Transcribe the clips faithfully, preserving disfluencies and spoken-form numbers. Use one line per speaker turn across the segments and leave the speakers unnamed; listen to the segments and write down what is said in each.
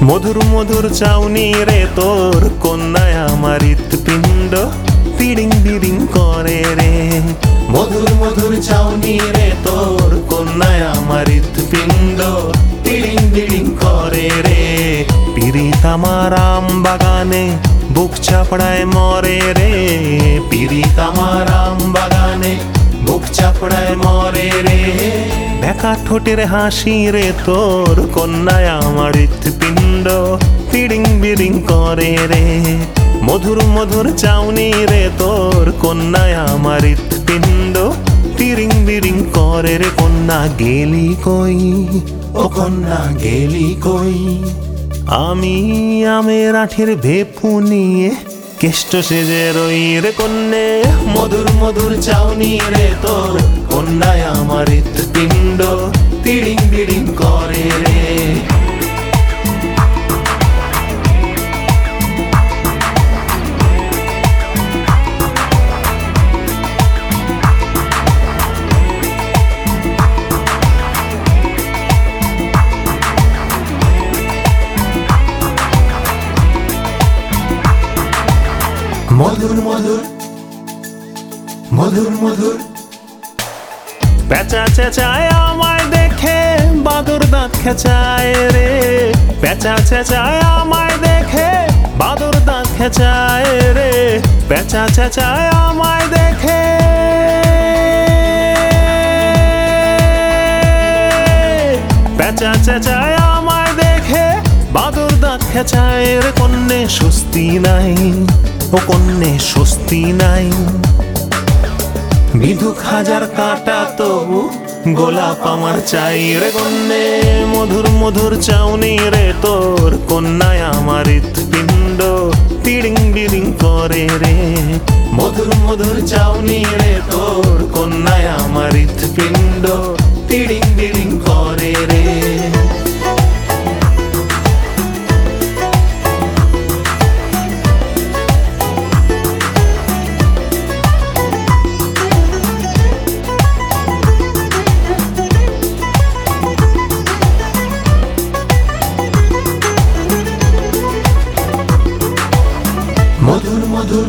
মধুর মধুর চাউনি রে তোর কন্যায় আমার হৃৎপিণ্ড তিড়িং বিড়িং করে রে। মধুর মধুর চাউনি রে তোর কন্যায় আমার হৃৎপিণ্ড তিড়িং বিড়িং করে রে। পিরিত আমার আম বাগানে বুক চাপড়ায় মরে রে। পিরিত আমার আম বাগানে বুক চাপড়ায় মরে রে। বেকা ঠোঁটের হাসি রে তোর কন্যায় আমার হৃৎপিণ্ড তিড়িং বিড়িং করে রে। মধুর মধুর চাউনি রে তোর কন্যায় আমার হৃৎপিণ্ড তিড়িং বিড়িং করে রে। কন্যা গেলি কই, ও কন্যা গেলি কই? আমি আমের আঠের ভেপু নিয়ে কেষ্ট সেজে রই রে কন্যে। মধুর মধুর চাউনি রে তোর কন্যায় আমার হৃৎপিণ্ড তিড়িং বিড়িং করে রে। মধুর মধুর মধুর মধুর পেঁচা চেঁচায় আমায় দেখে বাদুর দাঁত খেঁচায় রে। পেঁচা চেঁচায় আমায় দেখে বাদুর দাঁত খেঁচায় রে। পেঁচা চেঁচায় আমায় দেখে পেঁচা চেঁচায় আমায় দেখে বাদুর দাঁত খেঁচায় রে। কন্যে স্বস্তি নাই, ও কন্যে স্বস্তি নাই। বিধুক হাজার কাটা তবু গোলাপ আমার চাই রে কন্যে। মধুর মধুর চাউনি রে তোর কন্যায় আমার হৃৎপিণ্ড তিড়িং বিড়িং করে রে। মধুর মধুর চাউনি রে তোর কন্যায় আমার হৃৎপিণ্ড তিড়িং বিড়িং করে রে। মধুর মধুর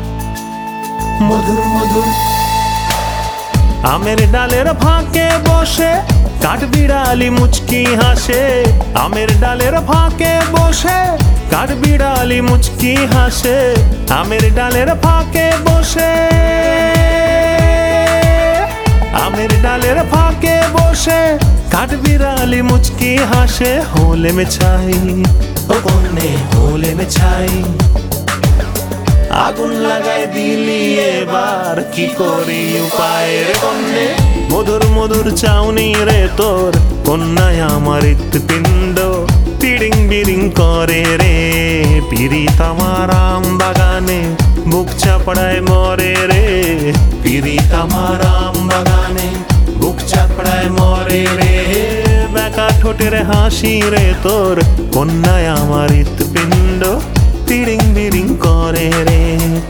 মধুর মধুর আমের ডালের ফাঁকে বসে কাঠবিড়ালি মুচকি হাসে। আমের ডালের ফাঁকে বসে কাঠবিড়ালি মুচকি হাসে। আমের ডালের ফাঁকে বসে আমের ডালের ফাঁকে বসে কাঠবিড়ালি মুচকি হাসে। হোলে মে ছাই, ও কন্যে হোলে মে ছাই। আগুন লাগাই দিলি এবার কি করি উপায় রে কন্যে। মধুর মধুর চাউনি রে তোর কন্যায় আমার হৃৎপিণ্ড তিড়িং বিড়িং করে রে। পিরিত আমার আম বাগানে বুক চাপড়ায় মরে রে। পিরিত আমার আম বাগানে বুক চাপড়ায় মরে রে। বেকা ঠোঁটের হাসি রে তোর কন্যায় আমার হৃৎপিণ্ড তিড়িং বিড়িং করে রে।